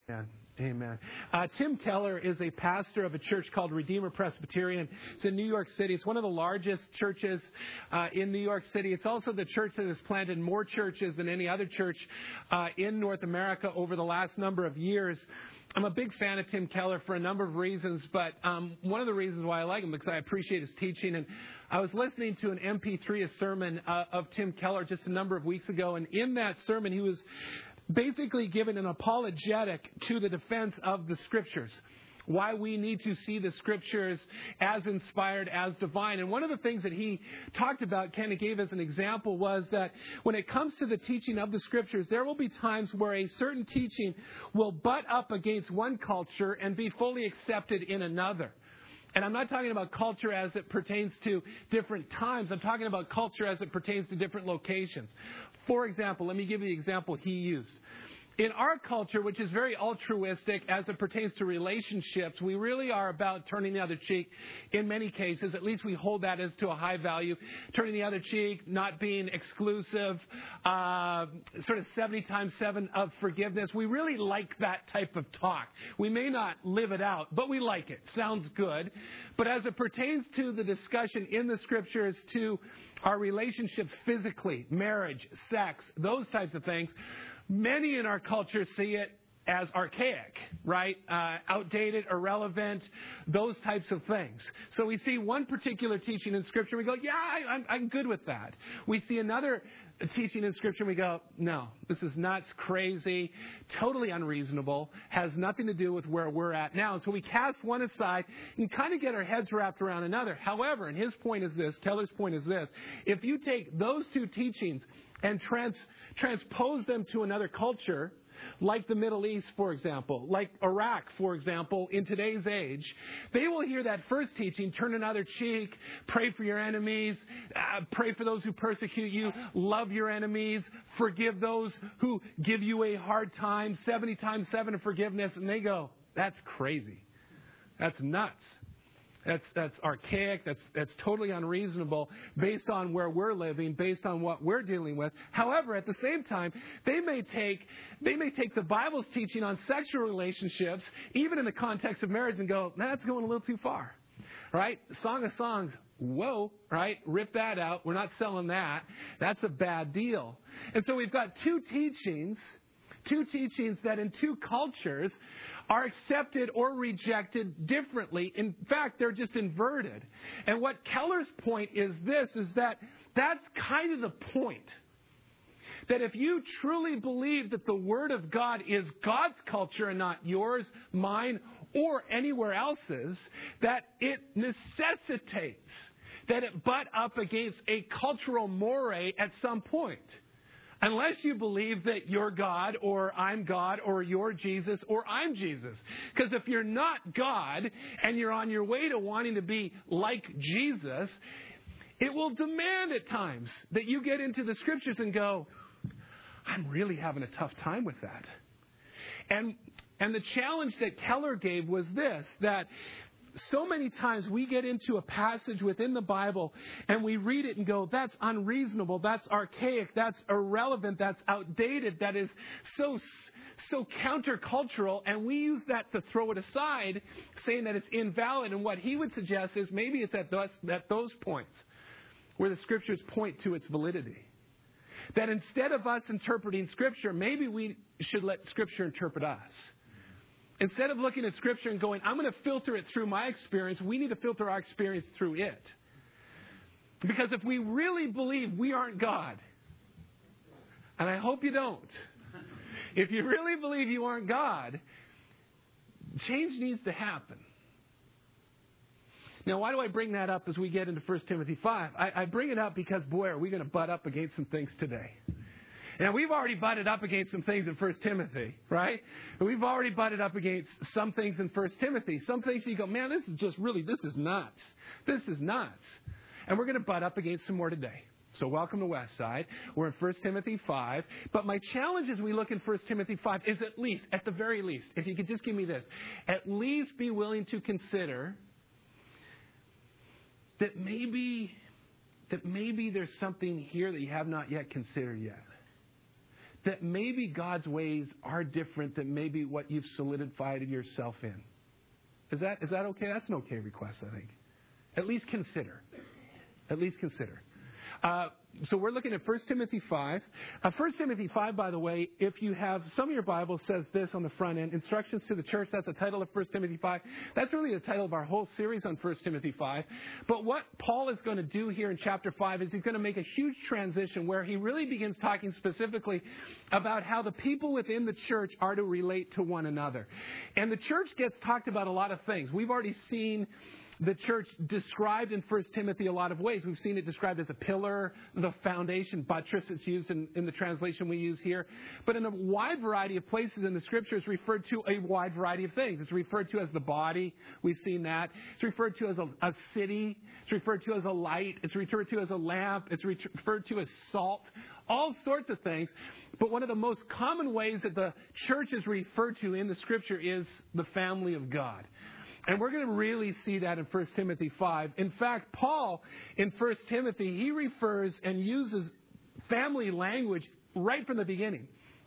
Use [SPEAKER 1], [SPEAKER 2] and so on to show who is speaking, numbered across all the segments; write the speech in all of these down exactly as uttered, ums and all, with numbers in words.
[SPEAKER 1] Amen. Amen. Uh, Tim Keller is a pastor of a church called Redeemer Presbyterian. It's in New York City. It's one of the largest churches uh, in New York City. It's also the church that has planted more churches than any other church uh, in North America over the last number of years. I'm a big fan of Tim Keller for a number of reasons, but um, one of the reasons why I like him is because I appreciate his teaching. And I was listening to an M P three, a sermon uh, of Tim Keller just a number of weeks ago, and in that sermon he was basically given an apologetic to the defense of the Scriptures, why we need to see the Scriptures as inspired, as divine. And one of the things that he talked about, kind of gave as an example, was that when it comes to the teaching of the Scriptures, there will be times where a certain teaching will butt up against one culture and be fully accepted in another. And I'm not talking about culture as it pertains to different times. I'm talking about culture as it pertains to different locations. For example, let me give you the example he used. In our culture, which is very altruistic as it pertains to relationships, we really are about turning the other cheek in many cases. At least we hold that as to a high value. Turning the other cheek, not being exclusive, uh, sort of seventy times seven of forgiveness. We really like that type of talk. We may not live it out, but we like it. Sounds good. But as it pertains to the discussion in the Scriptures to our relationships physically, marriage, sex, those types of things, many in our culture see it as archaic, right? Uh, outdated, irrelevant, those types of things. So we see one particular teaching in Scripture, we go, yeah, I, I'm, I'm good with that. We see another teaching in Scripture, we go, no, this is nuts, crazy, totally unreasonable, has nothing to do with where we're at now. So we cast one aside and kind of get our heads wrapped around another. However, and his point is this, Keller's point is this, if you take those two teachings and trans, transpose them to another culture, like the Middle East, for example, like Iraq, for example, in today's age, they will hear that first teaching, turn another cheek, pray for your enemies, uh, pray for those who persecute you, love your enemies, forgive those who give you a hard time, seventy times seven of forgiveness, and they go, that's crazy. That's nuts. That's that's archaic. That's that's totally unreasonable based on where we're living, based on what we're dealing with. However, at the same time, they may take they may take the Bible's teaching on sexual relationships, even in the context of marriage, and go, that's going a little too far, right? Song of Songs, whoa, right? Rip that out. We're not selling that. That's a bad deal. And so we've got two teachings, two teachings that in two cultures are accepted or rejected differently. In fact, they're just inverted. And what Keller's point is this, is that that's kind of the point. That if you truly believe that the Word of God is God's culture and not yours, mine, or anywhere else's, that it necessitates that it butt up against a cultural moray at some point. Unless you believe that you're God, or I'm God, or you're Jesus, or I'm Jesus. Because if you're not God, and you're on your way to wanting to be like Jesus, it will demand at times that you get into the Scriptures and go, I'm really having a tough time with that. And, and the challenge that Keller gave was this, that so many times we get into a passage within the Bible and we read it and go, that's unreasonable, that's archaic, that's irrelevant, that's outdated, that is so so countercultural, and we use that to throw it aside, saying that it's invalid. And what he would suggest is maybe it's at those, at those points where the Scriptures point to its validity. That instead of us interpreting Scripture, maybe we should let Scripture interpret us. Instead of looking at Scripture and going, I'm going to filter it through my experience, we need to filter our experience through it. Because if we really believe we aren't God, and I hope you don't, if you really believe you aren't God, change needs to happen. Now, why do I bring that up as we get into First Timothy five? I, I bring it up because, boy, are we going to butt up against some things today. Now, we've already butted up against some things in First Timothy, right? We've already butted up against some things in First Timothy. Some things you go, man, this is just really, this is nuts. This is nuts. And we're going to butt up against some more today. So welcome to Westside. We're in First Timothy five. But my challenge as we look in First Timothy five is at least, at the very least, if you could just give me this, at least be willing to consider that maybe, that maybe there's something here that you have not yet considered yet. that maybe God's ways are different than maybe what you've solidified yourself in. Is that is that okay? That's an okay request, I think. At least consider. At least consider. Uh, so we're looking at First Timothy five. Uh, First Timothy five, by the way, if you have, some of your Bibles says this on the front end, Instructions to the Church. That's the title of First Timothy five. That's really the title of our whole series on First Timothy five. But what Paul is going to do here in chapter five is he's going to make a huge transition where he really begins talking specifically about how the people within the church are to relate to one another. And the church gets talked about a lot of things. We've already seen the church described in First Timothy a lot of ways. We've seen it described as a pillar, the foundation, buttress. It's used in, in the translation we use here. But in a wide variety of places in the Scripture, it's referred to a wide variety of things. It's referred to as the body. We've seen that. It's referred to as a, a city. It's referred to as a light. It's referred to as a lamp. It's re- referred to as salt. All sorts of things. But one of the most common ways that the church is referred to in the Scripture is the family of God. And we're going to really see that in First Timothy five. In fact, Paul, in First Timothy, he refers and uses family language right from the beginning.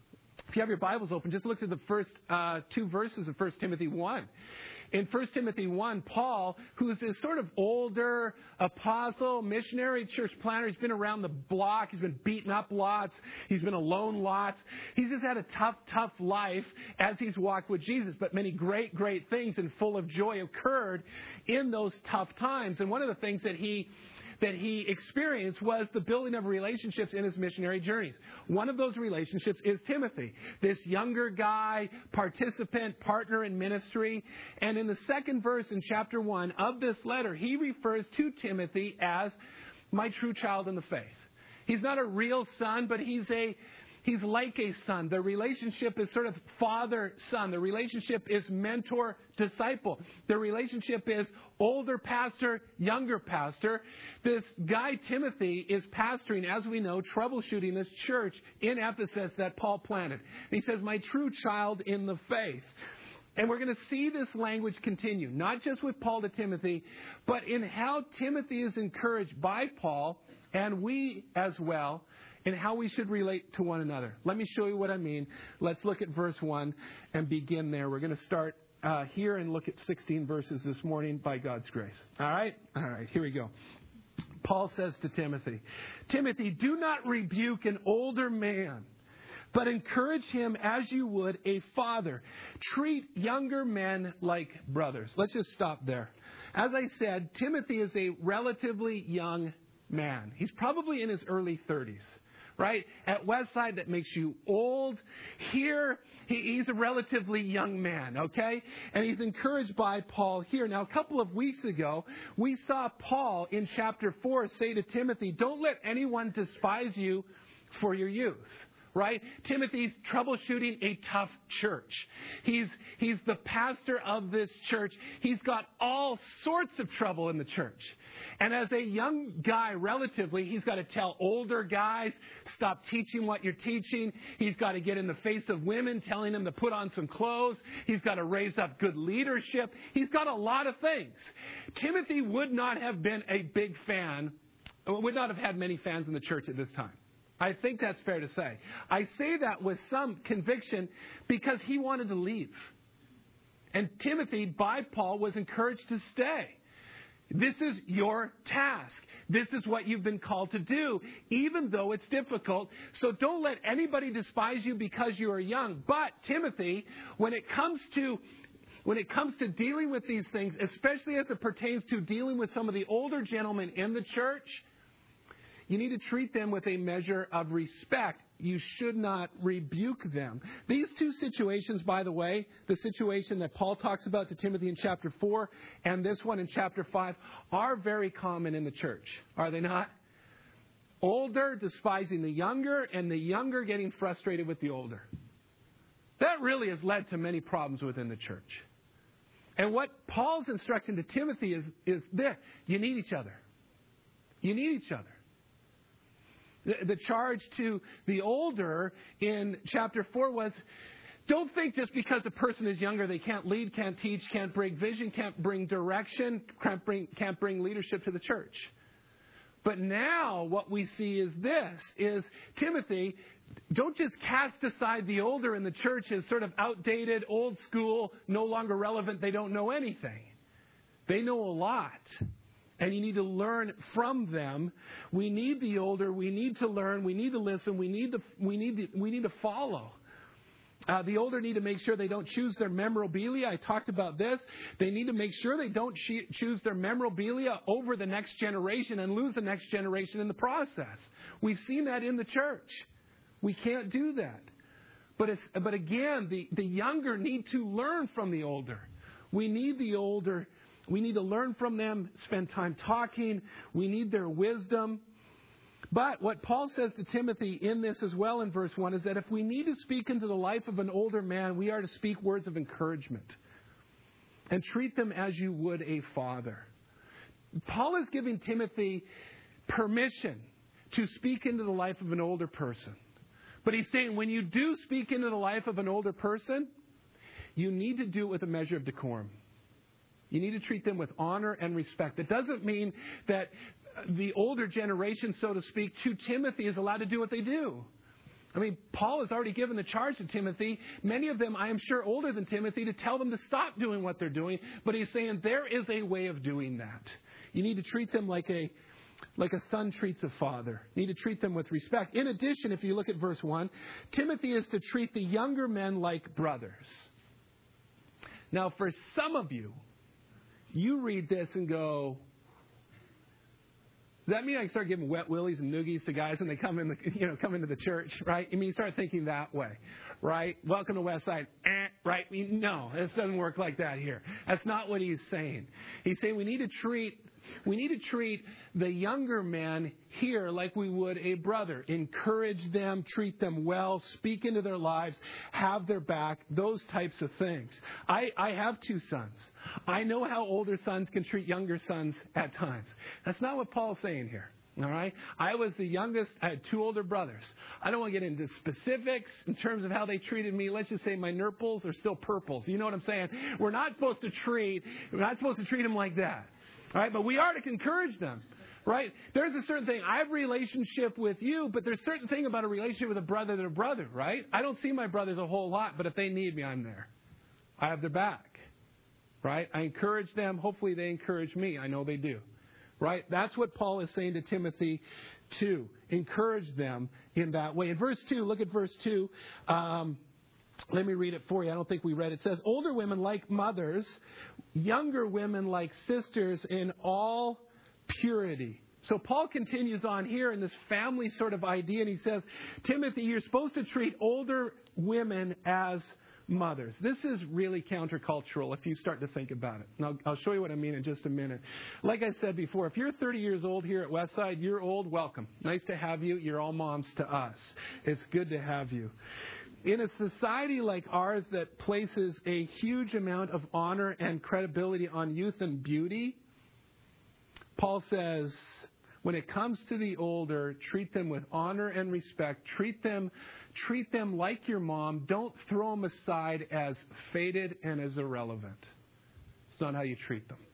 [SPEAKER 1] If you have your Bibles open, just look at the first uh, two verses of First Timothy one. In First Timothy one, Paul, who's this sort of older apostle, missionary, church planner, he's been around the block, he's been beaten up lots, he's been alone lots. He's just had a tough, tough life as he's walked with Jesus. But many great, great things and full of joy occurred in those tough times. And one of the things that he that he experienced was the building of relationships in his missionary journeys. One of those relationships is Timothy, this younger guy, participant, partner in ministry. And in the second verse in chapter one of this letter, he refers to Timothy as my true child in the faith. He's not a real son, but he's a He's like a son. The relationship is sort of father-son. The relationship is mentor-disciple. The relationship is older pastor, younger pastor. This guy, Timothy, is pastoring, as we know, troubleshooting this church in Ephesus that Paul planted. And he says, my true child in the faith. And we're going to see this language continue, not just with Paul to Timothy, but in how Timothy is encouraged by Paul, and we as well, and how we should relate to one another. Let me show you what I mean. Let's look at verse one and begin there. We're going to start uh, here and look at sixteen verses this morning by God's grace. All right? All right, here we go. Paul says to Timothy, Timothy, do not rebuke an older man, but encourage him as you would a father. Treat younger men like brothers. Let's just stop there. As I said, Timothy is a relatively young man. He's probably in his early thirties. Right? At Westside, that makes you old. Here, he, he's a relatively young man, okay? And he's encouraged by Paul here. Now, a couple of weeks ago, we saw Paul in chapter four say to Timothy, don't let anyone despise you for your youth. Right? Timothy's troubleshooting a tough church. He's he's the pastor of this church. He's got all sorts of trouble in the church. And as a young guy, relatively, he's got to tell older guys, stop teaching what you're teaching. He's got to get in the face of women, telling them to put on some clothes. He's got to raise up good leadership. He's got a lot of things. Timothy would not have been a big fan, would not have had many fans in the church at this time. I think that's fair to say. I say that with some conviction because he wanted to leave. And Timothy, by Paul, was encouraged to stay. This is your task. This is what you've been called to do, even though it's difficult. So don't let anybody despise you because you are young. But, Timothy, when it comes to when it comes to dealing with these things, especially as it pertains to dealing with some of the older gentlemen in the church, you need to treat them with a measure of respect. You should not rebuke them. These two situations, by the way, the situation that Paul talks about to Timothy in chapter four and this one in chapter five, are very common in the church. Are they not? Older despising the younger, and the younger getting frustrated with the older. That really has led to many problems within the church. And what Paul's instruction to Timothy is, is this. You need each other. You need each other. The charge to the older in chapter four was, don't think just because a person is younger they can't lead, can't teach, can't bring vision, can't bring direction, can't bring, can't bring leadership to the church. But now what we see is this, is Timothy, don't just cast aside the older in the church as sort of outdated, old school, no longer relevant. They don't know anything. They know a lot. And you need to learn from them. We need the older. We need to learn. We need to listen. We need to, we need to, we need to follow. Uh, the older need to make sure they don't choose their memorabilia. I talked about this. They need to make sure they don't che- choose their memorabilia over the next generation and lose the next generation in the process. We've seen that in the church. We can't do that. But it's, but again, the, the younger need to learn from the older. We need the older. We need to learn from them, spend time talking. We need their wisdom. But what Paul says to Timothy in this as well in verse one is that if we need to speak into the life of an older man, we are to speak words of encouragement and treat them as you would a father. Paul is giving Timothy permission to speak into the life of an older person. But he's saying when you do speak into the life of an older person, you need to do it with a measure of decorum. You need to treat them with honor and respect. It doesn't mean that the older generation, so to speak, to Timothy is allowed to do what they do. I mean, Paul has already given the charge to Timothy, many of them, I am sure, older than Timothy, to tell them to stop doing what they're doing. But he's saying there is a way of doing that. You need to treat them like a like a son treats a father. You need to treat them with respect. In addition, if you look at verse one, Timothy is to treat the younger men like brothers. Now, for some of you, you read this and go, does that mean I start giving wet willies and noogies to guys when they come in the, you know, come into the church, right? I mean, you start thinking that way, right? Welcome to Westside, eh, right? I mean, no, it doesn't work like that here. That's not what he's saying. He's saying we need to treat we need to treat the younger men here like we would a brother. Encourage them, treat them well, speak into their lives, have their back, those types of things. I, I have two sons. I know how older sons can treat younger sons at times. That's not what Paul's saying here. All right? I was the youngest. I had two older brothers. I don't want to get into specifics in terms of how they treated me. Let's just say my nurples are still purples. You know what I'm saying? We're not supposed to treat, we're not supposed to treat them like that. All right? But we are to encourage them. Right? There's a certain thing. I have a relationship with you, but there's a certain thing about a relationship with a brother to a brother, right? I don't see my brothers a whole lot, but if they need me, I'm there. I have their back. Right? I encourage them. Hopefully they encourage me. I know they do. Right? That's what Paul is saying to Timothy too. Encourage them in that way. In verse two, look at verse two. Um, let me read it for you. I don't think we read it. It says, older women like mothers, younger women like sisters in all purity. So Paul continues on here in this family sort of idea, and he says, Timothy, you're supposed to treat older women as mothers. This is really countercultural if you start to think about it. And I'll, I'll show you what I mean in just a minute. Like I said before, if you're thirty years old here at Westside, you're old, welcome. Nice to have you. You're all moms to us. It's good to have you. In a society like ours that places a huge amount of honor and credibility on youth and beauty, Paul says, when it comes to the older, treat them with honor and respect. Treat them, treat them like your mom. Don't throw them aside as faded and as irrelevant. It's not how you treat them.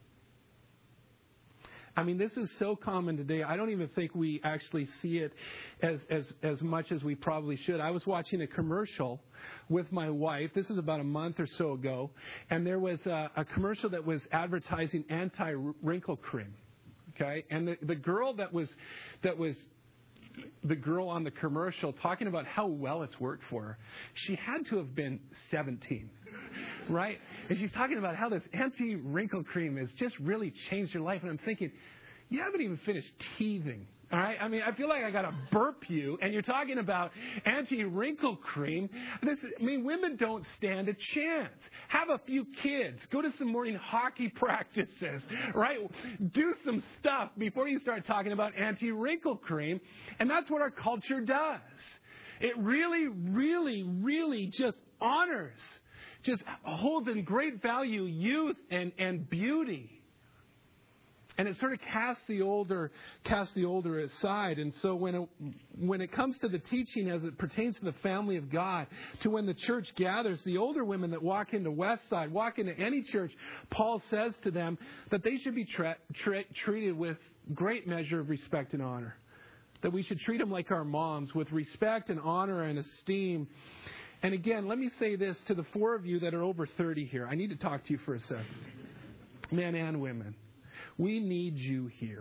[SPEAKER 1] I mean, this is so common today. I don't even think we actually see it as, as, as much as we probably should. I was watching a commercial with my wife. This is about a month or so ago. And there was a, a commercial that was advertising anti-wrinkle cream. Okay, and the, the girl that was that was the girl on the commercial talking about how well it's worked for her, she had to have been seventeen, right? And she's talking about how this anti-wrinkle cream has just really changed her life. And I'm thinking, you haven't even finished teething. All right? I mean, I feel like I got to burp you, and you're talking about anti-wrinkle cream. This, I mean, women don't stand a chance. Have a few kids. Go to some morning hockey practices, right? Do some stuff before you start talking about anti-wrinkle cream. And that's what our culture does. It really, really, really just honors, just holds in great value youth and, and beauty. And it sort of casts the older, casts the older aside. And so when it, when it comes to the teaching as it pertains to the family of God, to when the church gathers, the older women that walk into Westside, walk into any church, Paul says to them that they should be tra- tra- treated with great measure of respect and honor. that we should treat them like our moms, with respect and honor and esteem. And again, let me say this to the four of you that are over thirty here. I need to talk to you for a second. Men and women. We need you here.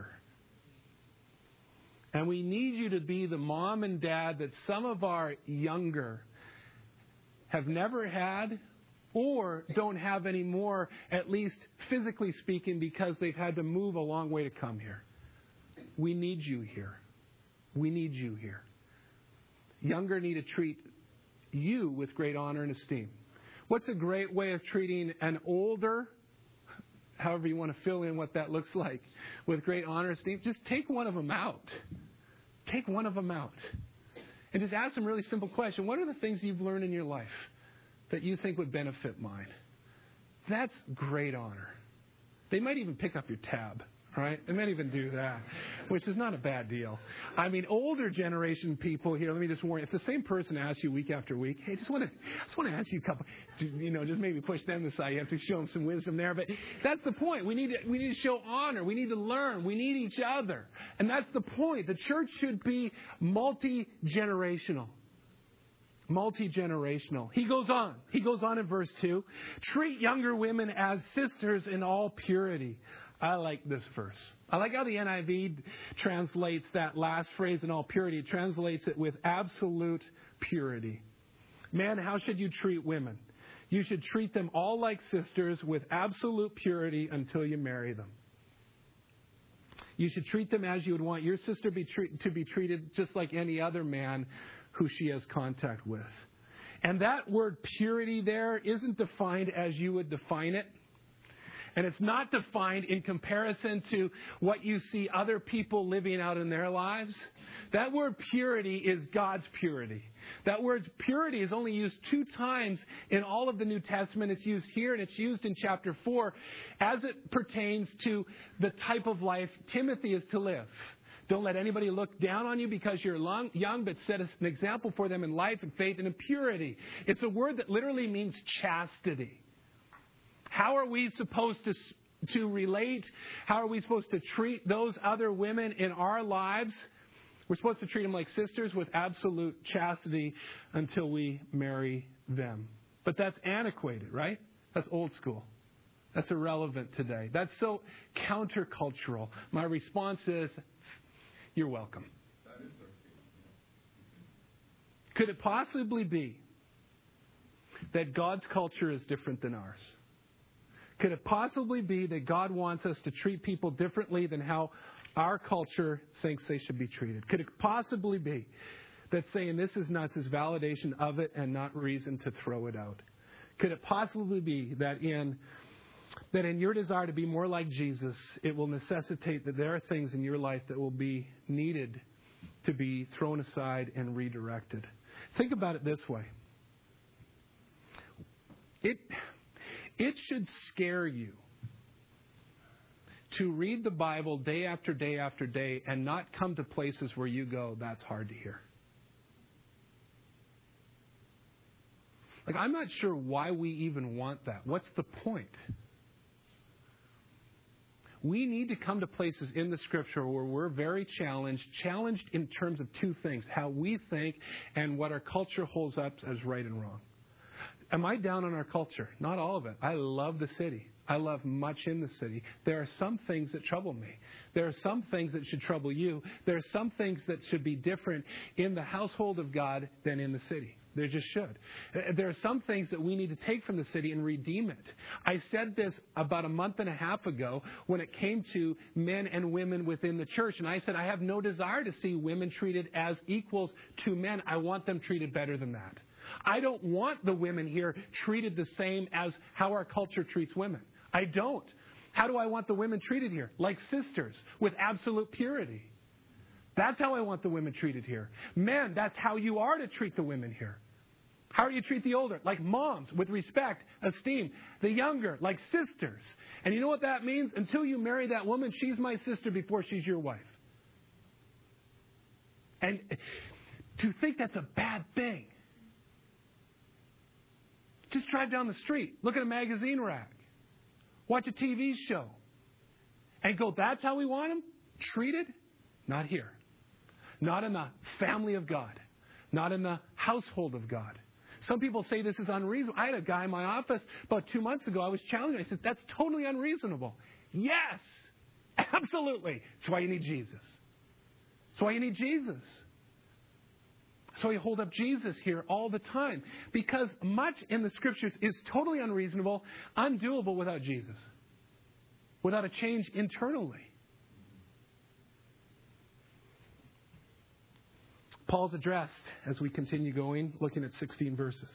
[SPEAKER 1] And we need you to be the mom and dad that some of our younger have never had or don't have anymore, at least physically speaking, because they've had to move a long way to come here. We need you here. We need you here. Younger need to treat you with great honor and esteem. What's a great way of treating an older, however you want to fill in what that looks like, with great honor and esteem? Just take one of them out. Take one of them out. And just ask them a really simple question. What are the things you've learned in your life that you think would benefit mine? That's great honor. They might even pick up your tab. Right? They might even do that, which is not a bad deal. I mean, older generation people here, let me just warn you, if the same person asks you week after week, hey, just want to just want to ask you a couple, you know, just maybe push them aside. You have to show them some wisdom there. But that's the point. We need to, we need to show honor. We need to learn. We need each other. And that's the point. The church should be multi-generational. Multi-generational. He goes on. He goes on in verse two. Treat younger women as sisters in all purity. I like this verse. I like how the N I V translates that last phrase in all purity. It translates it with absolute purity. Man, how should you treat women? You should treat them all like sisters with absolute purity until you marry them. You should treat them as you would want your sister be treat, to be treated, just like any other man who she has contact with. And that word purity there isn't defined as you would define it. And it's not defined in comparison to what you see other people living out in their lives. That word purity is God's purity. That word purity is only used two times in all of the New Testament. It's used here and it's used in chapter four as it pertains to the type of life Timothy is to live. Don't let anybody look down on you because you're young, but set an example for them in life and faith and in purity. It's a word that literally means chastity. How are we supposed to to relate? How are we supposed to treat those other women in our lives? We're supposed to treat them like sisters with absolute chastity until we marry them. But that's antiquated, right? That's old school. That's irrelevant today. That's so countercultural. My response is, you're welcome. Could it possibly be that God's culture is different than ours? Could it possibly be that God wants us to treat people differently than how our culture thinks they should be treated? Could it possibly be that saying this is nuts is validation of it and not reason to throw it out? Could it possibly be that in that in your desire to be more like Jesus, it will necessitate that there are things in your life that will be needed to be thrown aside and redirected? Think about it this way. It... It should scare you to read the Bible day after day after day and not come to places where you go, that's hard to hear. Like, I'm not sure why we even want that. What's the point? We need to come to places in the Scripture where we're very challenged, challenged in terms of two things, how we think and what our culture holds up as right and wrong. Am I down on our culture? Not all of it. I love the city. I love much in the city. There are some things that trouble me. There are some things that should trouble you. There are some things that should be different in the household of God than in the city. There just should. There are some things that we need to take from the city and redeem it. I said this about a month and a half ago when it came to men and women within the church. And I said, I have no desire to see women treated as equals to men. I want them treated better than that. I don't want the women here treated the same as how our culture treats women. I don't. How do I want the women treated here? Like sisters with absolute purity. That's how I want the women treated here. Men, that's how you are to treat the women here. How do you treat the older? Like moms, with respect, esteem. The younger, like sisters. And you know what that means? Until you marry that woman, she's my sister before she's your wife. And to think that's a bad thing. Just drive down the street, look at a magazine rack, watch a T V show, and go, that's how we want them treated? Not here. not in the family of God, not in the household of God. Some people say this is unreasonable. I had a guy in my office about two months ago. I was challenging him. I said, that's totally unreasonable. Yes, absolutely. That's why you need Jesus. That's why you need Jesus. So we hold up Jesus here all the time. Because much in the Scriptures is totally unreasonable, undoable without Jesus. Without a change internally. Paul's addressed, as we continue going, looking at sixteen verses.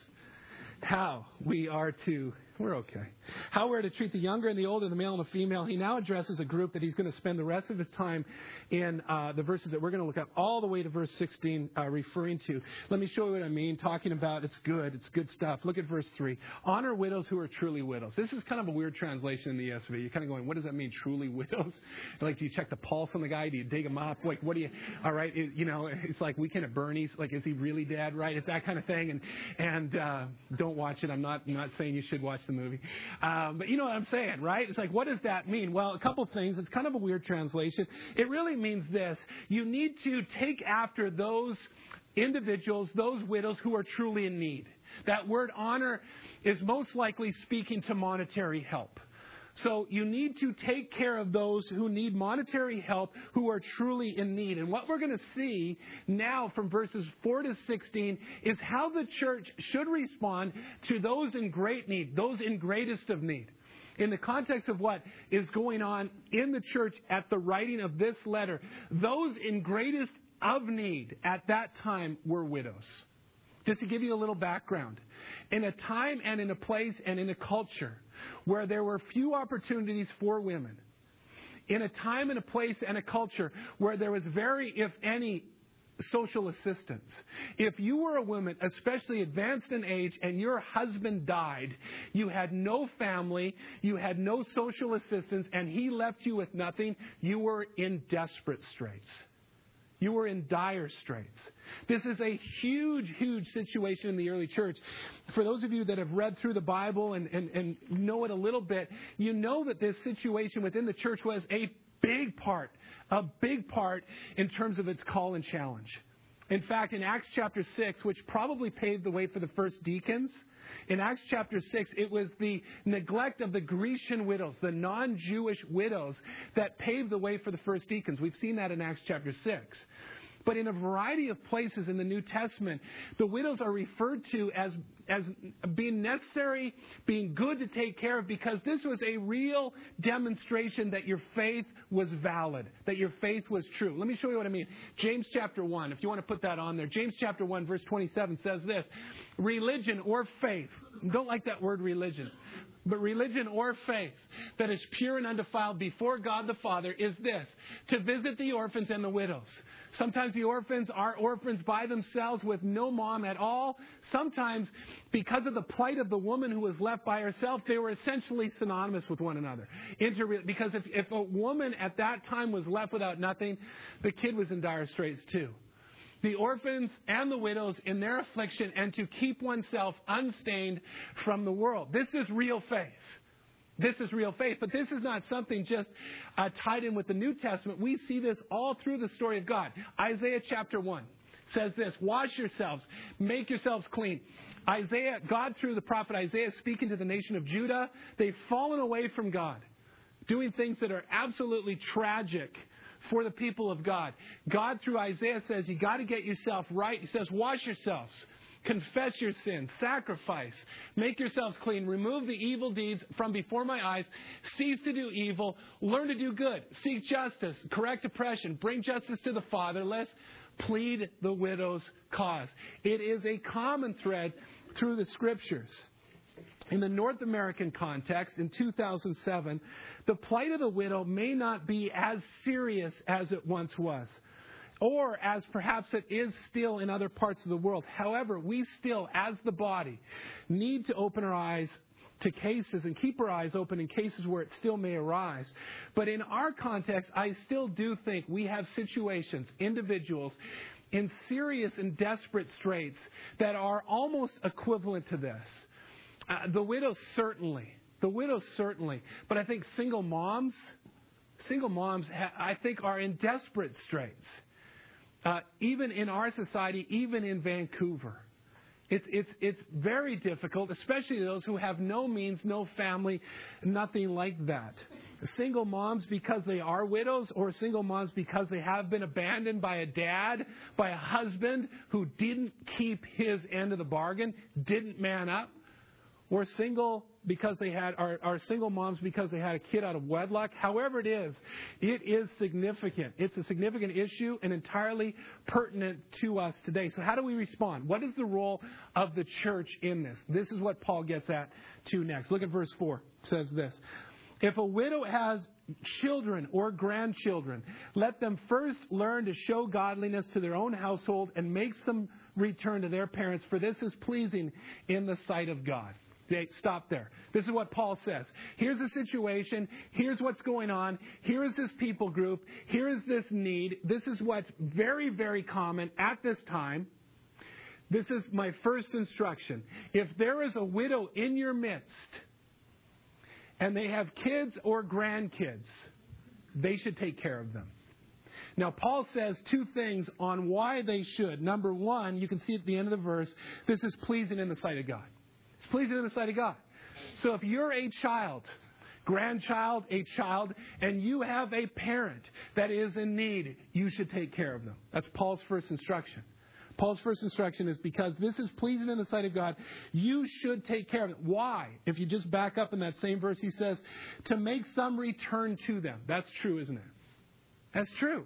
[SPEAKER 1] How we are to, we're okay. How we're to treat the younger and the older, the male and the female. He now addresses a group that he's going to spend the rest of his time in uh, the verses that we're going to look at all the way to verse sixteen, uh, referring to. Let me show you what I mean. Talking about it's good, it's good stuff. Look at verse three. Honor widows who are truly widows. This is kind of a weird translation in the E S V. You're kind of going, what does that mean, truly widows? Like, do you check the pulse on the guy? Do you dig him up? Like, what do you, all right, it, you know, it's like Weekend at Bernie's. Like, is he really dead, right? It's that kind of thing. And, and uh, don't watch it. I'm not, I'm not saying you should watch the movie. Um, but you know what I'm saying, right? It's like, what does that mean? Well, a couple things. It's kind of a weird translation. It really means this. You need to take after those individuals, those widows who are truly in need. That word honor is most likely speaking to monetary help. So you need to take care of those who need monetary help, who are truly in need. And what we're going to see now from verses four to sixteen is how the church should respond to those in great need, those in greatest of need. In the context of what is going on in the church at the writing of this letter, those in greatest of need at that time were widows. Just to give you a little background. In a time and in a place and in a culture where there were few opportunities for women, in a time and a place and a culture where there was very, if any, social assistance. If you were a woman, especially advanced in age, and your husband died, you had no family, you had no social assistance, and he left you with nothing, you were in desperate straits. You were in dire straits. This is a huge, huge situation in the early church. For those of you that have read through the Bible and, and, and know it a little bit, you know that this situation within the church was a big part, a big part in terms of its call and challenge. In fact, in Acts chapter six, which probably paved the way for the first deacons, in Acts chapter six, it was the neglect of the Grecian widows, the non-Jewish widows, that paved the way for the first deacons. We've seen that in Acts chapter six. But in a variety of places in the New Testament, the widows are referred to as, as being necessary, being good to take care of, because this was a real demonstration that your faith was valid, that your faith was true. Let me show you what I mean. James chapter one, if you want to put that on there. James chapter one, verse twenty-seven says this: religion or faith, don't like that word religion, but religion or faith that is pure and undefiled before God the Father is this: to visit the orphans and the widows. Sometimes the orphans are orphans by themselves with no mom at all. Sometimes, because of the plight of the woman who was left by herself, they were essentially synonymous with one another. Inter- because if, if a woman at that time was left without nothing, the kid was in dire straits too. The orphans and the widows in their affliction, and to keep oneself unstained from the world. This is real faith. This is real faith. But this is not something just uh, tied in with the New Testament. We see this all through the story of God. Isaiah chapter one says this: wash yourselves, make yourselves clean. Isaiah, God through the prophet Isaiah speaking to the nation of Judah, they've fallen away from God, doing things that are absolutely tragic for the people of God. God through Isaiah says, you got to get yourself right. He says, wash yourselves. Confess your sins, sacrifice, make yourselves clean, remove the evil deeds from before my eyes, cease to do evil, learn to do good, seek justice, correct oppression, bring justice to the fatherless, plead the widow's cause. It is a common thread through the Scriptures. In the North American context, in two thousand seven, the plight of the widow may not be as serious as it once was, or as perhaps it is still in other parts of the world. However, we still, as the body, need to open our eyes to cases and keep our eyes open in cases where it still may arise. But in our context, I still do think we have situations, individuals, in serious and desperate straits that are almost equivalent to this. Uh, the widows certainly. The widows certainly. But I think single moms, single moms, ha- I think, are in desperate straits. uh, even in our society, even in Vancouver. It's, it's, it's very difficult, especially those who have no means, no family, nothing like that. Single moms because they are widows, or single moms because they have been abandoned by a dad, by a husband who didn't keep his end of the bargain, didn't man up. Or single because they had are, are single moms because they had a kid out of wedlock. However it is, it is significant. It's a significant issue and entirely pertinent to us today. So how do we respond? What is the role of the church in this? This is what Paul gets at to next. Look at verse four. It says this. If a widow has children or grandchildren, let them first learn to show godliness to their own household and make some return to their parents, for this is pleasing in the sight of God. Stop there. This is what Paul says. Here's the situation. Here's what's going on. Here is this people group. Here is this need. This is what's very, very common at this time. This is my first instruction. If there is a widow in your midst and they have kids or grandkids, they should take care of them. Now, Paul says two things on why they should. Number one, you can see at the end of the verse, this is pleasing in the sight of God. It's pleasing in the sight of God. So if you're a child, grandchild, a child, and you have a parent that is in need, you should take care of them. That's Paul's first instruction. Paul's first instruction is because this is pleasing in the sight of God, you should take care of it. Why? If you just back up in that same verse, he says, to make some return to them. That's true, isn't it? That's true.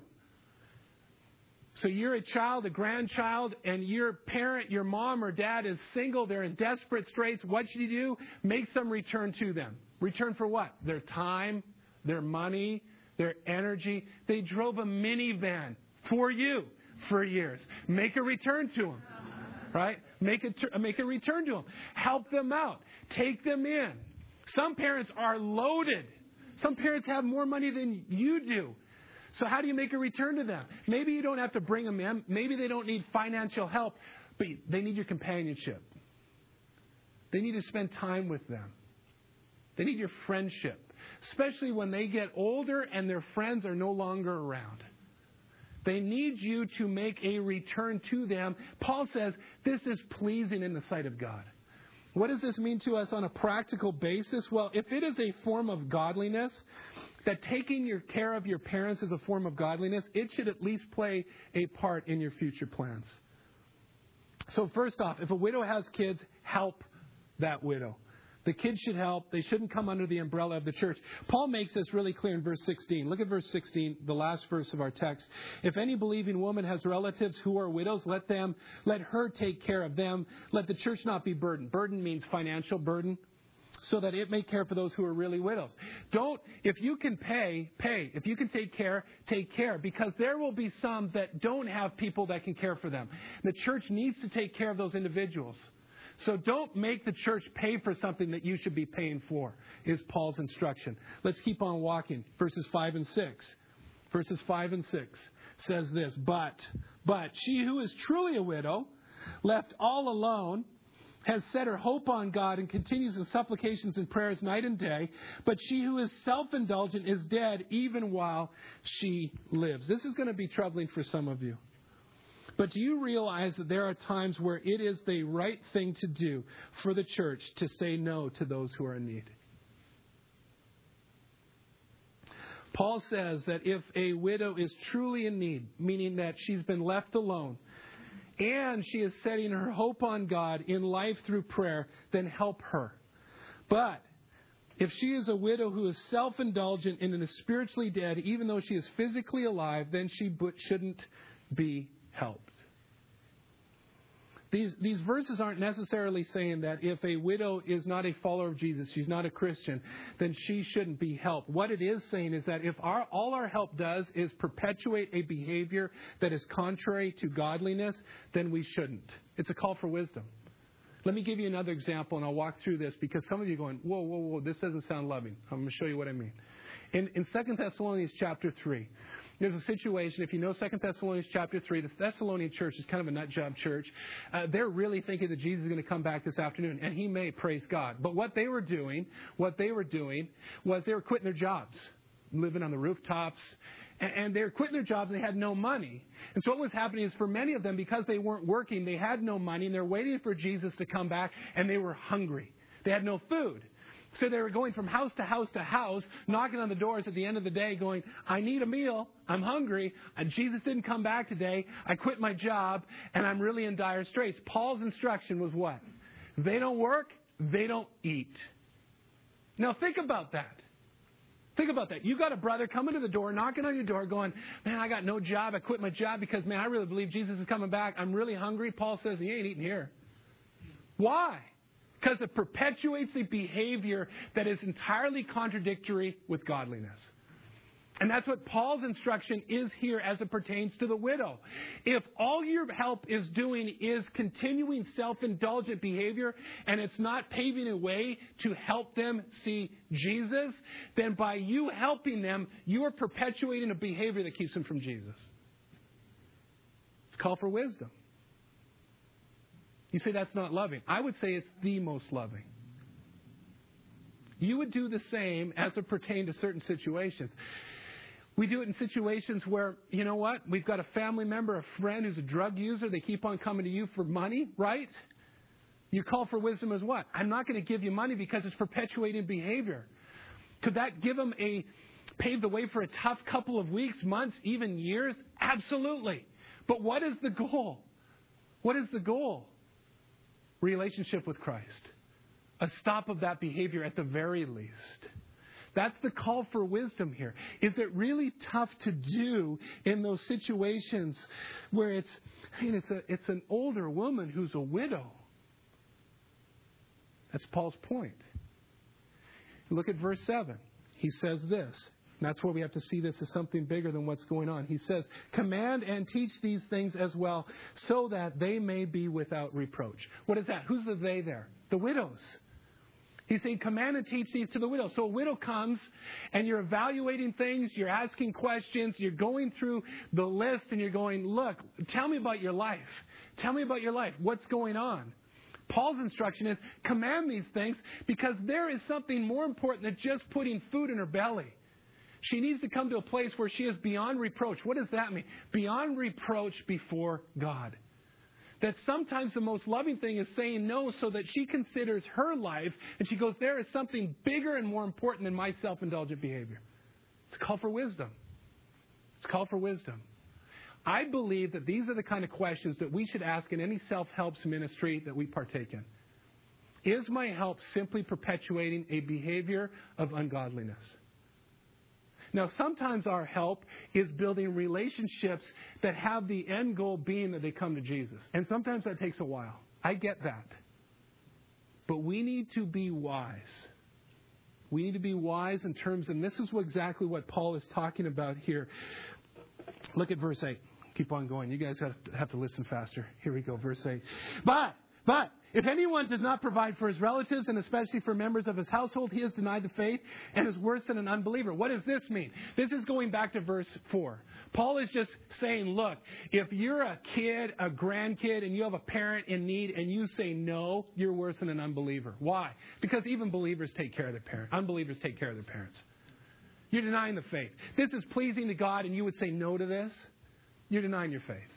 [SPEAKER 1] So you're a child, a grandchild, and your parent, your mom or dad is single. They're in desperate straits. What should you do? Make some return to them. Return for what? Their time, their money, their energy. They drove a minivan for you for years. Make a return to them. Right? Make a, make a return to them. Help them out. Take them in. Some parents are loaded. Some parents have more money than you do. So how do you make a return to them? Maybe you don't have to bring them in. Maybe they don't need financial help, but they need your companionship. They need to spend time with them. They need your friendship, especially when they get older and their friends are no longer around. They need you to make a return to them. Paul says this is pleasing in the sight of God. What does this mean to us on a practical basis? Well, if it is a form of godliness, that taking your care of your parents is a form of godliness, it should at least play a part in your future plans. So first off, if a widow has kids, help that widow. The kids should help. They shouldn't come under the umbrella of the church. Paul makes this really clear in verse sixteen. Look at verse sixteen, the last verse of our text. If any believing woman has relatives who are widows, let them, let her take care of them. Let the church not be burdened. Burden means financial burden, so that it may care for those who are really widows. Don't, if you can pay, pay. If you can take care, take care. Because there will be some that don't have people that can care for them. The church needs to take care of those individuals. So don't make the church pay for something that you should be paying for, is Paul's instruction. Let's keep on walking. Verses five and six. Verses five and six says this, But, but she who is truly a widow, left all alone, has set her hope on God and continues in supplications and prayers night and day. But she who is self-indulgent is dead even while she lives. This is going to be troubling for some of you. But do you realize that there are times where it is the right thing to do for the church to say no to those who are in need? Paul says that if a widow is truly in need, meaning that she's been left alone, and she is setting her hope on God in life through prayer, then help her. But if she is a widow who is self-indulgent and is spiritually dead, even though she is physically alive, then she shouldn't be helped. These, these verses aren't necessarily saying that if a widow is not a follower of Jesus, she's not a Christian, then she shouldn't be helped. What it is saying is that if our, all our help does is perpetuate a behavior that is contrary to godliness, then we shouldn't. It's a call for wisdom. Let me give you another example, and I'll walk through this because some of you are going, whoa, whoa, whoa, this doesn't sound loving. I'm going to show you what I mean. In, in Second Thessalonians chapter three, there's a situation, if you know Second Thessalonians chapter three, the Thessalonian church is kind of a nut job church. Uh, they're really thinking that Jesus is going to come back this afternoon, and he may, praise God. But what they were doing, what they were doing was they were quitting their jobs, living on the rooftops, And, and they were quitting their jobs and they had no money. And so what was happening is for many of them, because they weren't working, they had no money and they're waiting for Jesus to come back and they were hungry. They had no food. So they were going from house to house to house, knocking on the doors at the end of the day going, I need a meal. I'm hungry. And Jesus didn't come back today. I quit my job and I'm really in dire straits. Paul's instruction was what? They don't work. They don't eat. Now think about that. Think about that. You got a brother coming to the door, knocking on your door going, man, I got no job. I quit my job because, man, I really believe Jesus is coming back. I'm really hungry. Paul says he ain't eating here. Why? Because it perpetuates a behavior that is entirely contradictory with godliness. And that's what Paul's instruction is here as it pertains to the widow. If all your help is doing is continuing self-indulgent behavior and it's not paving a way to help them see Jesus, then by you helping them, you are perpetuating a behavior that keeps them from Jesus. It's a call for wisdom. You say that's not loving. I would say it's the most loving. You would do the same as it pertained to certain situations. We do it in situations where, you know what, we've got a family member, a friend who's a drug user. They keep on coming to you for money, right? You call for wisdom as what? I'm not going to give you money because it's perpetuating behavior. Could that give them a, pave the way for a tough couple of weeks, months, even years? Absolutely. But what is the goal? What is the goal? Relationship with Christ. A stop of that behavior at the very least. That's the call for wisdom here. Is it really tough to do in those situations where it's, I mean, it's a, it's an older woman who's a widow? That's Paul's point. Look at verse seven. He says this. And that's where we have to see this as something bigger than what's going on. He says, command and teach these things as well, so that they may be without reproach. What is that? Who's the they there? The widows. He's saying, command and teach these to the widow. So a widow comes, and you're evaluating things, you're asking questions, you're going through the list, and you're going, look, tell me about your life. Tell me about your life. What's going on? Paul's instruction is, command these things, because there is something more important than just putting food in her belly. She needs to come to a place where she is beyond reproach. What does that mean? Beyond reproach before God. That sometimes the most loving thing is saying no so that she considers her life and she goes, there is something bigger and more important than my self-indulgent behavior. It's a call for wisdom. It's a call for wisdom. I believe that these are the kind of questions that we should ask in any self-help ministry that we partake in. Is my help simply perpetuating a behavior of ungodliness? Now, sometimes our help is building relationships that have the end goal being that they come to Jesus. And sometimes that takes a while. I get that. But we need to be wise. We need to be wise in terms, and this is what, exactly what Paul is talking about here. Look at verse eight. Keep on going. You guys have to, have to listen faster. Here we go, verse eight. But, but, if anyone does not provide for his relatives, and especially for members of his household, he has denied the faith and is worse than an unbeliever. What does this mean? This is going back to verse four. Paul is just saying, look, if you're a kid, a grandkid, and you have a parent in need, and you say no, you're worse than an unbeliever. Why? Because even believers take care of their parents. Unbelievers take care of their parents. You're denying the faith. This is pleasing to God, and you would say no to this. You're denying your faith.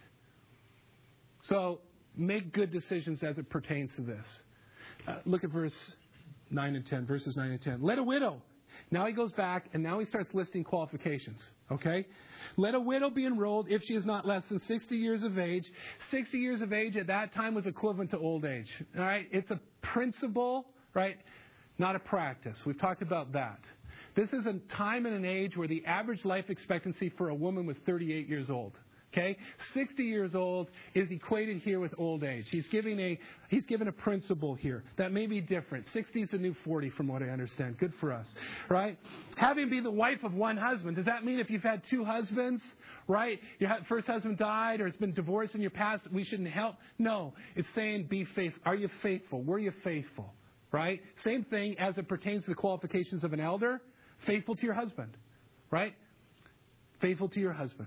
[SPEAKER 1] So, make good decisions as it pertains to this. Uh, look at verse nine and ten, verses nine and ten. Let a widow. Now he goes back, and now he starts listing qualifications. Okay? Let a widow be enrolled if she is not less than sixty years of age. sixty years of age at that time was equivalent to old age. All right? It's a principle, right? Not a practice. We've talked about that. This is a time and an age where the average life expectancy for a woman was thirty-eight years old. Okay, sixty years old is equated here with old age. He's giving a he's given a principle here that may be different. sixty is the new forty, from what I understand. Good for us, right? Having been the wife of one husband. Does that mean if you've had two husbands, right? Your first husband died or has been divorced in your past, we shouldn't help? No, it's saying be faithful. Are you faithful? Were you faithful? Right? Same thing as it pertains to the qualifications of an elder. Faithful to your husband, right? Faithful to your husband.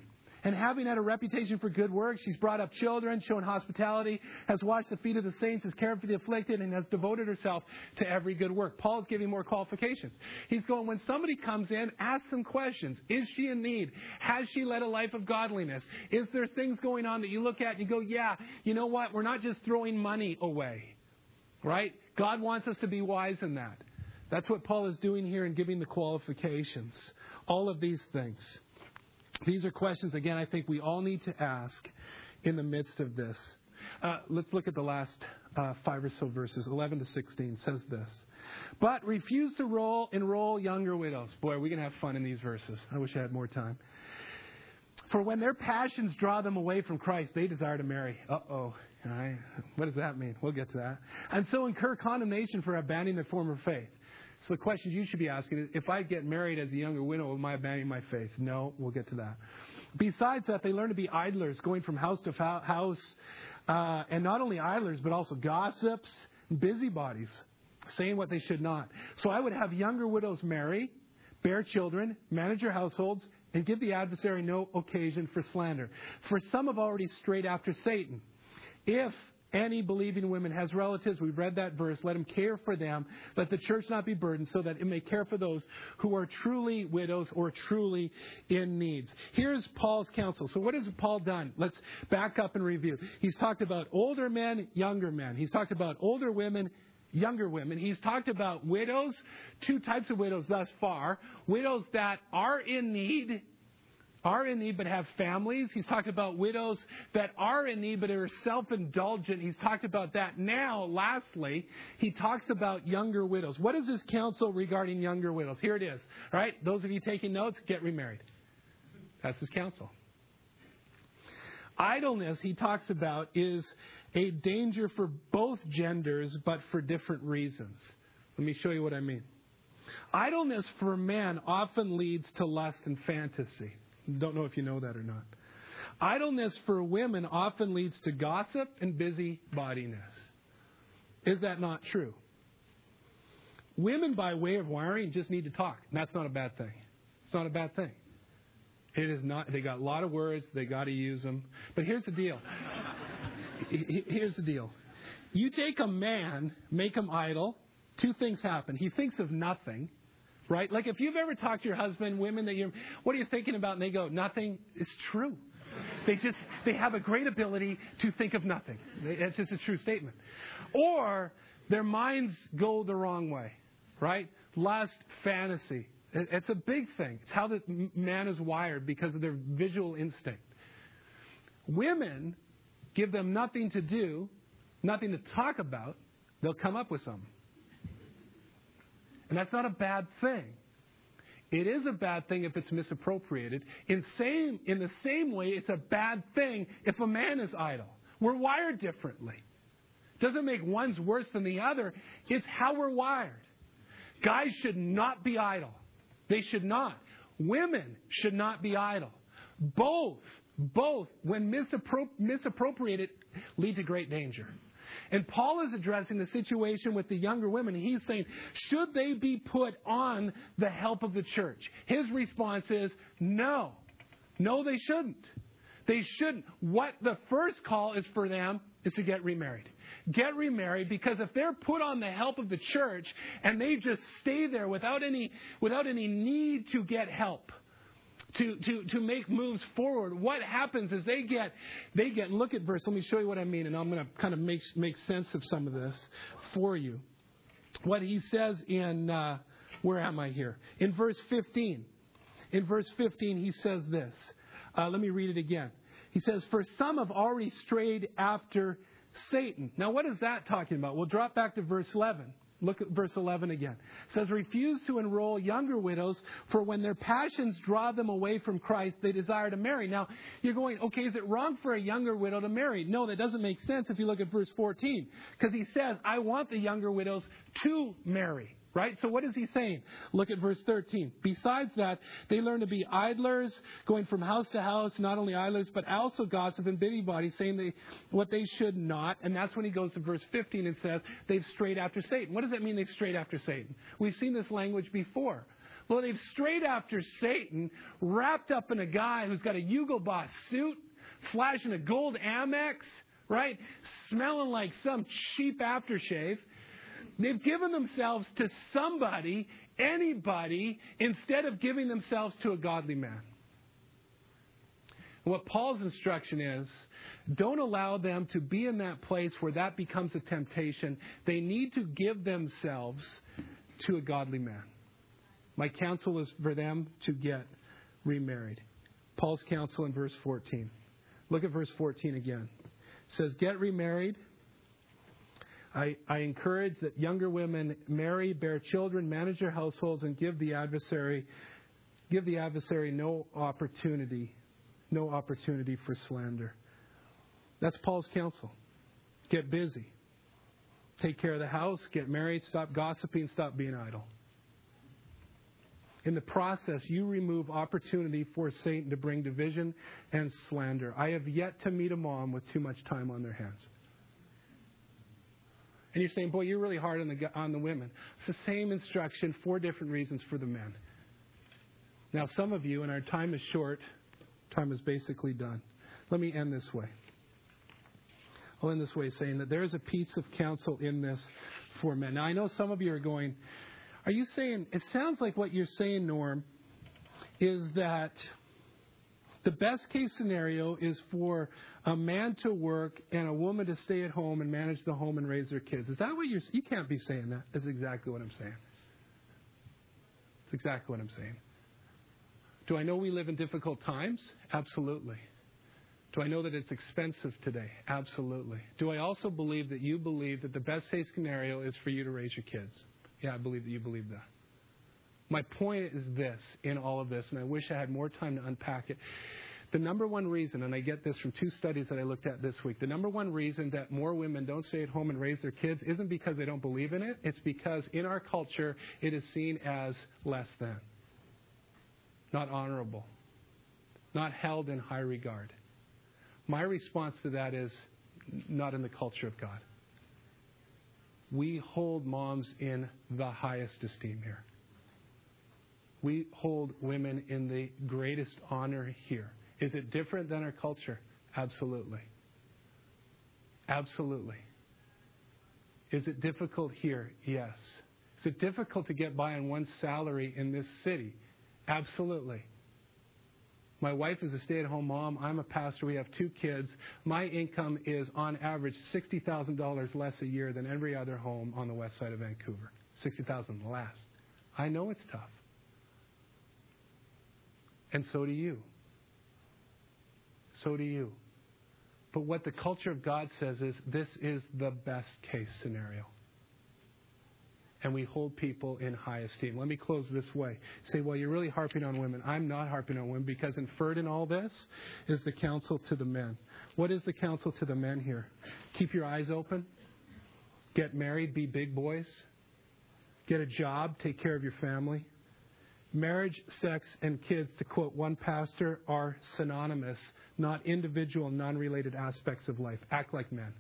[SPEAKER 1] And having had a reputation for good works, she's brought up children, shown hospitality, has washed the feet of the saints, has cared for the afflicted, and has devoted herself to every good work. Paul's giving more qualifications. He's going, when somebody comes in, ask some questions. Is she in need? Has she led a life of godliness? Is there things going on that you look at and you go, yeah, you know what? We're not just throwing money away, right? God wants us to be wise in that. That's what Paul is doing here in giving the qualifications. All of these things. These are questions, again, I think we all need to ask in the midst of this. Uh, let's look at the last uh, five or so verses. eleven to sixteen says this. But refuse to roll, enroll younger widows. Boy, we can have fun in these verses. I wish I had more time. For when their passions draw them away from Christ, they desire to marry. Uh-oh. All right. What does that mean? We'll get to that. And so incur condemnation for abandoning their former faith. So the questions you should be asking is, if I get married as a younger widow, am I abandoning my faith? No, we'll get to that. Besides that, they learn to be idlers, going from house to house, uh, and not only idlers, but also gossips, busybodies, saying what they should not. So I would have younger widows marry, bear children, manage your households, and give the adversary no occasion for slander. For some have already strayed after Satan. If any believing woman has relatives, we've read that verse, let him care for them, let the church not be burdened, so that it may care for those who are truly widows or truly in needs. Here's Paul's counsel. So what has Paul done? Let's back up and review. He's talked about older men, younger men. He's talked about older women, younger women. He's talked about widows, two types of widows thus far. Widows that are in need, are in need but have families. He's talked about widows that are in need but are self-indulgent. He's talked about that. Now, lastly, he talks about younger widows. What is his counsel regarding younger widows? Here it is. All right, those of you taking notes, get remarried. That's his counsel. Idleness, he talks about, is a danger for both genders, but for different reasons. Let me show you what I mean. Idleness for men often leads to lust and fantasy. Don't know if you know that or not. Idleness for women often leads to gossip and busybodiness. Is that not true? Women, by way of wiring, just need to talk. And that's not a bad thing. It's not a bad thing. It is not. They got a lot of words. They got to use them. But here's the deal. Here's the deal. You take a man, make him idle. Two things happen. He thinks of nothing. Right? Like if you've ever talked to your husband, women that you're, what are you thinking about? And they go, nothing. It's true. They just, they have a great ability to think of nothing. It's just a true statement. Or their minds go the wrong way. Right? Lust, fantasy. It's a big thing. It's how the man is wired because of their visual instinct. Women, give them nothing to do, nothing to talk about, they'll come up with something. And that's not a bad thing. It is a bad thing if it's misappropriated. In same, in the same way, it's a bad thing if a man is idle. We're wired differently. Doesn't make one's worse than the other. It's how we're wired. Guys should not be idle. They should not. Women should not be idle. Both, both, when misappro- misappropriated, lead to great danger. And Paul is addressing the situation with the younger women. He's saying, should they be put on the help of the church? His response is, no. No, they shouldn't. They shouldn't. What the first call is for them is to get remarried. Get remarried, because if they're put on the help of the church and they just stay there without any, without any need to get help, To, to, to make moves forward, what happens is they get, they get, look at verse, let me show you what I mean, and I'm going to kind of make, make sense of some of this for you. What he says in, uh, where am I here? In verse fifteen. In verse fifteen, he says this. Uh, let me read it again. He says, for some have already strayed after Satan. Now, what is that talking about? We'll drop back to verse eleven. Look at verse eleven again. It says, refuse to enroll younger widows, for when their passions draw them away from Christ, they desire to marry. Now, you're going, okay, is it wrong for a younger widow to marry? No, that doesn't make sense if you look at verse fourteen. Because he says, I want the younger widows to marry. Right? So what is he saying? Look at verse thirteen. Besides that, they learn to be idlers, going from house to house, not only idlers, but also gossip and busybodies, saying they, what they should not. And that's when he goes to verse fifteen and says, they've strayed after Satan. What does that mean, they've strayed after Satan? We've seen this language before. Well, they've strayed after Satan, wrapped up in a guy who's got a Hugo Boss suit, flashing a gold Amex, right? Smelling like some cheap aftershave. They've given themselves to somebody, anybody, instead of giving themselves to a godly man. What Paul's instruction is, don't allow them to be in that place where that becomes a temptation. They need to give themselves to a godly man. My counsel is for them to get remarried. Paul's counsel in verse fourteen. Look at verse fourteen again. It says, get remarried. I, I encourage that younger women marry, bear children, manage their households, and give the adversary, give the adversary no opportunity, no opportunity for slander. That's Paul's counsel. Get busy. Take care of the house. Get married. Stop gossiping. Stop being idle. In the process, you remove opportunity for Satan to bring division and slander. I have yet to meet a mom with too much time on their hands. And you're saying, boy, you're really hard on the on the women. It's the same instruction, four different reasons for the men. Now, some of you, and our time is short, time is basically done. Let me end this way. I'll end this way saying that there is a piece of counsel in this for men. Now, I know some of you are going, are you saying, it sounds like what you're saying, Norm, is that the best case scenario is for a man to work and a woman to stay at home and manage the home and raise their kids. Is that what you're, you can't be saying that. That's exactly what I'm saying. That's exactly what I'm saying. Do I know we live in difficult times? Absolutely. Do I know that it's expensive today? Absolutely. Do I also believe that you believe that the best case scenario is for you to raise your kids? Yeah, I believe that you believe that. My point is this in all of this, and I wish I had more time to unpack it. The number one reason, and I get this from two studies that I looked at this week, the number one reason that more women don't stay at home and raise their kids isn't because they don't believe in it. It's because in our culture, it is seen as less than, not honorable, not held in high regard. My response to that is not in the culture of God. We hold moms in the highest esteem here. We hold women in the greatest honor here. Is it different than our culture? Absolutely. Absolutely. Is it difficult here? Yes. Is it difficult to get by on one salary in this city? Absolutely. My wife is a stay-at-home mom. I'm a pastor. We have two kids. My income is, on average, sixty thousand dollars less a year than every other home on the west side of Vancouver. sixty thousand dollars less. I know it's tough. And so do you. So do you. But what the culture of God says is this is the best case scenario. And we hold people in high esteem. Let me close this way. Say, well, you're really harping on women. I'm not harping on women because inferred in all this is the counsel to the men. What is the counsel to the men here? Keep your eyes open. Get married. Be big boys. Get a job. Take care of your family. Marriage, sex, and kids, to quote one pastor, are synonymous, not individual, non-related aspects of life. Act like men.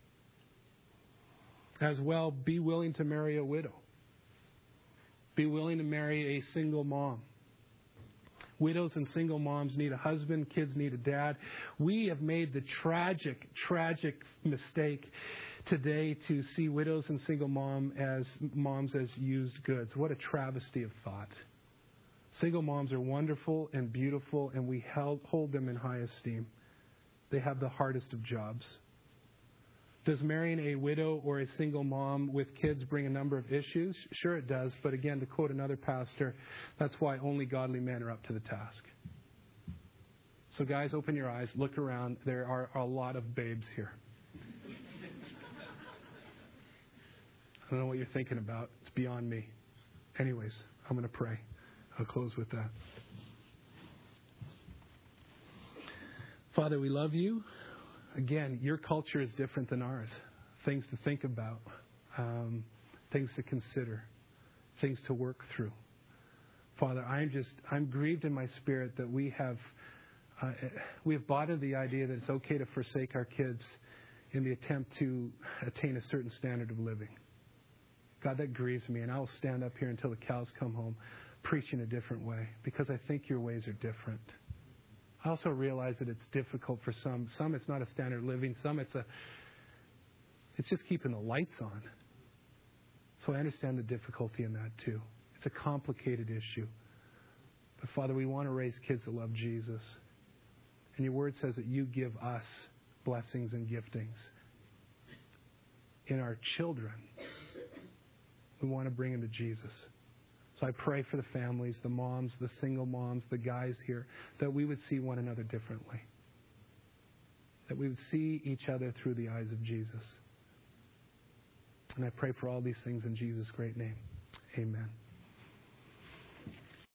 [SPEAKER 1] As well, be willing to marry a widow. Be willing to marry a single mom. Widows and single moms need a husband. Kids need a dad. We have made the tragic, tragic mistake today to see widows and single mom as moms as used goods. What a travesty of thought. Single moms are wonderful and beautiful, and we held, hold them in high esteem. They have the hardest of jobs. Does marrying a widow or a single mom with kids bring a number of issues? Sure it does, but again, to quote another pastor, that's why only godly men are up to the task. So guys, open your eyes, look around. There are a lot of babes here. I don't know what you're thinking about. It's beyond me. Anyways, I'm going to pray. I'll close with that. Father, we love you. Again, your culture is different than ours. Things to think about, um, things to consider, things to work through. Father, I'm just, I'm grieved in my spirit that we have, uh, we have bought into the idea that it's okay to forsake our kids in the attempt to attain a certain standard of living. God, that grieves me, and I'll stand up here until the cows come home. preaching a different way because I think your ways are different. I also realize that it's difficult for some. Some it's not a standard living. Some it's a it's just keeping the lights on. So I understand the difficulty in that too. It's a complicated issue. But Father, we want to raise kids that love Jesus. And your word says that you give us blessings and giftings. In our children, we want to bring them to Jesus. So I pray for the families, the moms, the single moms, the guys here, that we would see one another differently. That we would see each other through the eyes of Jesus. And I pray for all these things in Jesus' great name. Amen.